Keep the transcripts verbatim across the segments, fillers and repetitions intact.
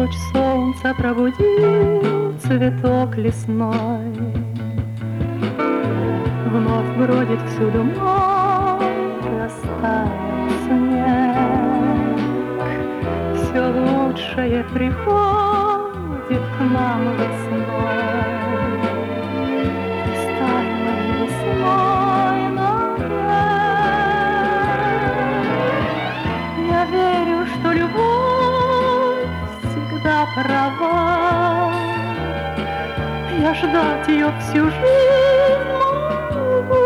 Луч солнца пробудил цветок лесной, вновь бродит всюду мой растаял снег. Все лучшее приходит к нам весной, истаялой весной навек. Я верю, что любовь всегда права, я ждать ее всю жизнь могу.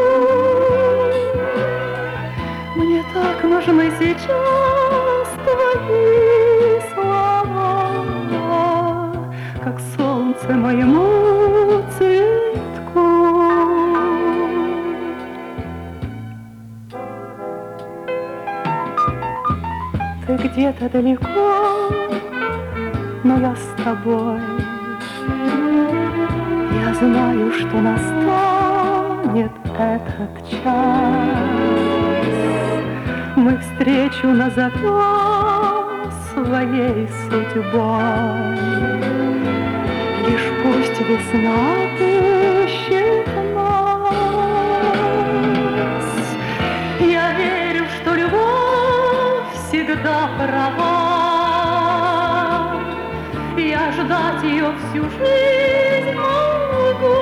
Мне так нужны сейчас твои слова, как солнце моему цветку. Ты где-то далеко, но я с тобой. Я знаю, что настанет этот час. Мы встречу назовем своей судьбой. Лишь пусть весна отыщет нас. Я верю, что любовь всегда права, я ждать ее всю жизнь могу.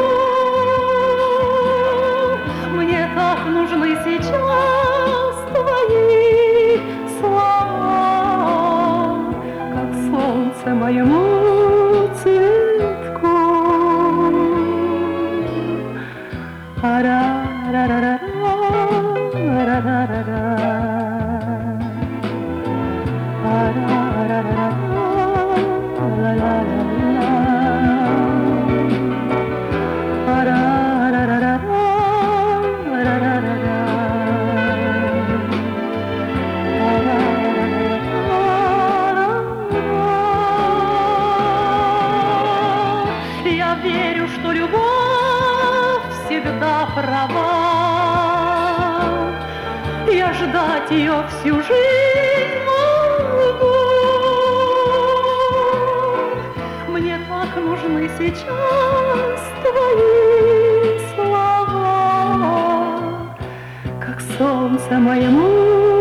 Мне так нужны сейчас твои слова, как солнце моему цветку. Ара-ра-ра-ра-ра-ра-ра-ра. Ара-ра-ра-ра-ра. Я верю, что любовь всегда права, я ждать ее всю жизнь могу. Мне так нужны сейчас твои слова, как солнце моему